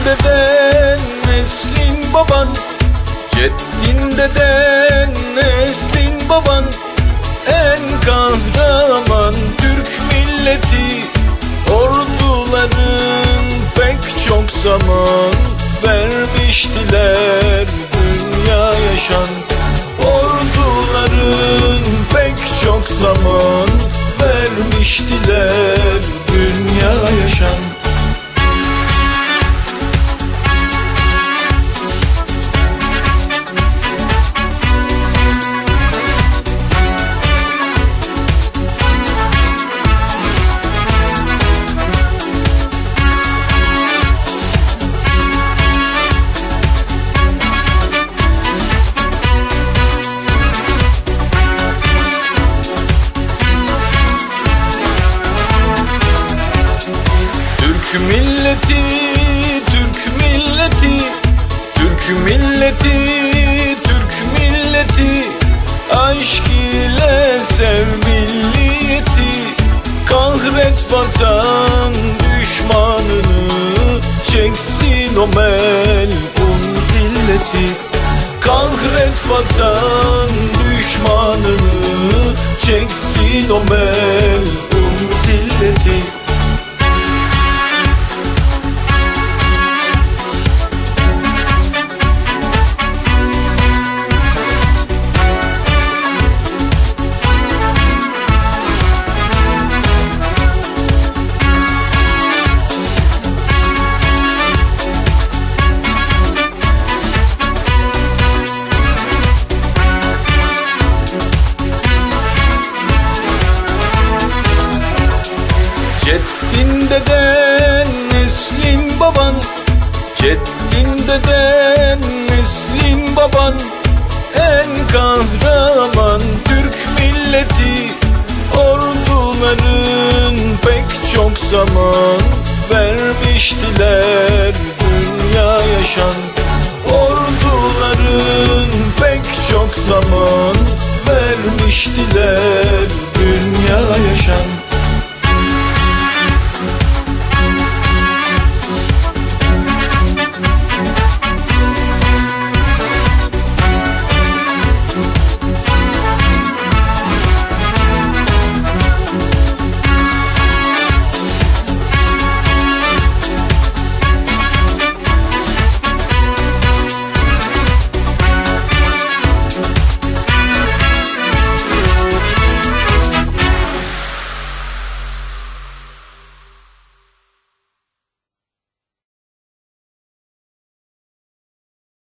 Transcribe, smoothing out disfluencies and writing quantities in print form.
deden, neslin baban, ceddin deden, neslin baban, en kahraman Türk milleti. Orduların pek çok zaman vermiştiler dünya yaşan. Orduların pek çok zaman vermiştiler dünya yaşan. Türk milleti, Türk milleti, Türk milleti, Türk milleti, aşk ile sev milliyeti. Kahret vatan düşmanını, çeksin o melun zilleti. Kahret vatan düşmanını, çeksin o melun zilleti. Ceddin deden, neslin baban, ceddin deden, neslin baban, en kahraman Türk milleti. Orduların pek çok zaman vermiştiler dünya yaşan. Orduların pek çok zaman vermiştiler